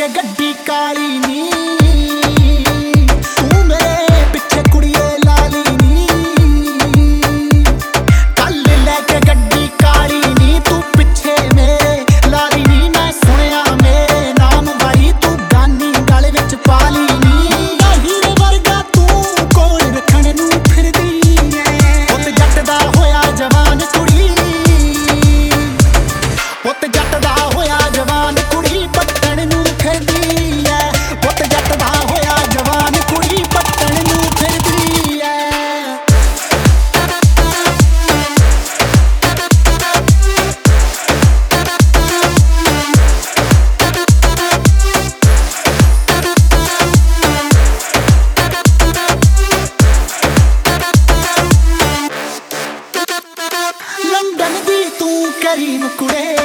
के गड्डी काली नी तू मेरे पिछे कुड़िए लाली नी कल लेके गड्डी काली नी तू पिछे मेरे लाली नी मैं सुनिया मेरे नाम भाई तू गानी गल विच पाली नी हीरे वर्गा तू कोल रखण नूं फिरदी ऐ पुत जट दा होया जवान कुड़ी पुत जट दा होया जवान कुड़ी पट्टण नूं फिरदी ऐ पुत जट दा होया जवान कुड़ी पट्टण नूं फिरदी ऐ लंदन दी तू करीम कुड़े